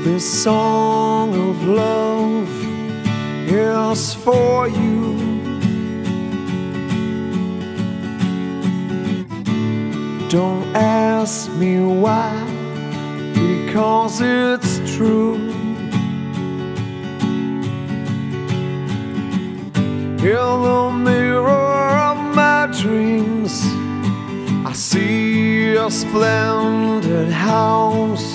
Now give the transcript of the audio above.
This song of love is for you. Don't ask me why, because it's true. In the mirror of my dreams, I see a splendid house